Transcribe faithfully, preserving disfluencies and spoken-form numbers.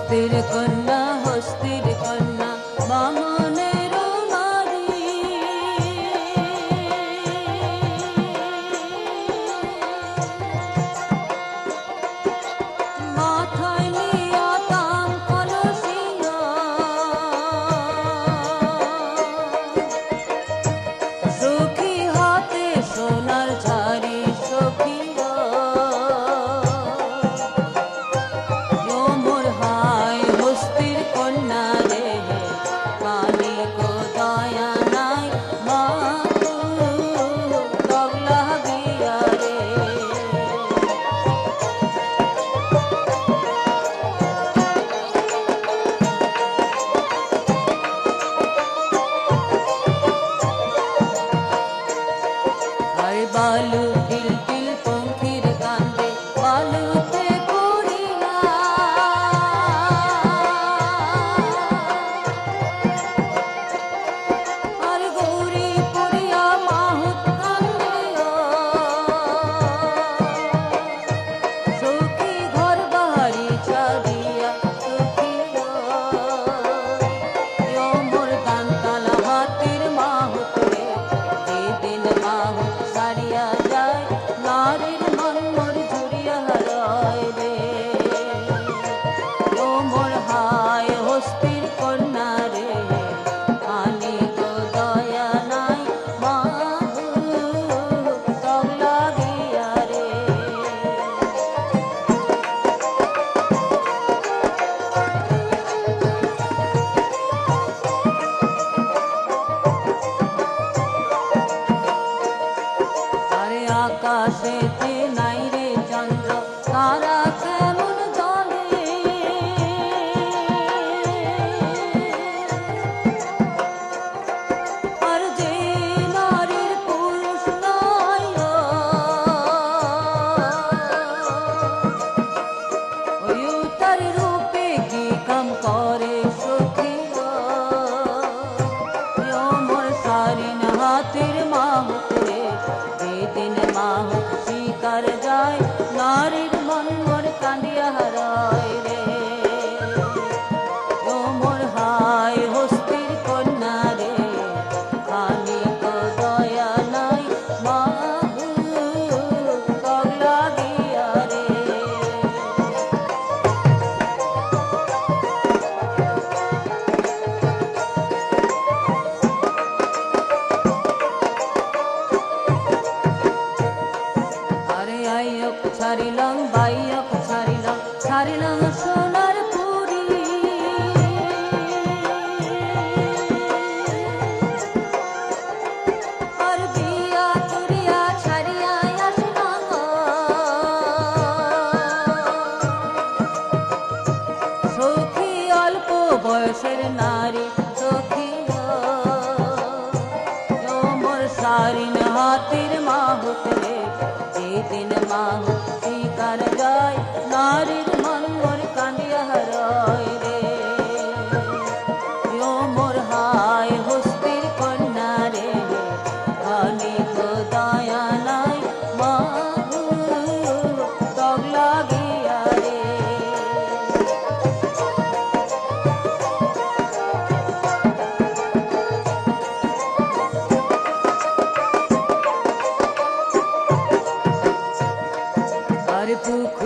হস্তির কন্যা হস্তির কন্যা বামনের নারী মাথায় নিয়া তাম কলসিয়া সখী হাতে সোনার ঝাড়ি সখী বালু টিল টিল পঙ্খির কান্দে বালুতে পড়িয়া আর গৌরী পড়িয়া মাহুত কান্দিয়া সখী ঘর বাহারি ছাড়িয়া সখিয়া মোর কান্তালা হাতির মাহুত রে যেদিন মাহুত সারিয়া যায় নারীর মন মোর ঝুরিয়া হারায় রে ও মোর হায় হস্তির কন্যা রে আনি তো দয়া নাই মাহু তব লাগিয়া রে আকাশেতে নাই রে চন্দ্র তারা কেমন জ্বলে আর যে নারীর পুরুষ নাই ওই তার রূপে কি কাম করে সখিয়া মোর সারিন হাতের মাহুত রে যেদিন মাহুত শিকার যায় নারীর মন মোর কান্দিয়া হারায় রে ও মোর হায় হস্তির কন্যা রে খানি তো দয়া নাই মাহু তব লাগিয়া রে আইয়ক ছাড়িলাম বাইয়ক ছাড়িলাম ছাড়িলাম সোনার পুরি আর বিয়া করিয়া ছাড়িয়া আসলাম সখী অল্প বয়সের নারী সখী মোর সারিন হাতির মাহুত রে যেদিন মাহুত শিকার যায় নারীর মন মোর কান্দিয়া হারায় রে ও মোর হায় হস্তির কন্যা রে খানি তো দয়া নাই মাহু তব লাগিয়া রে পুকুর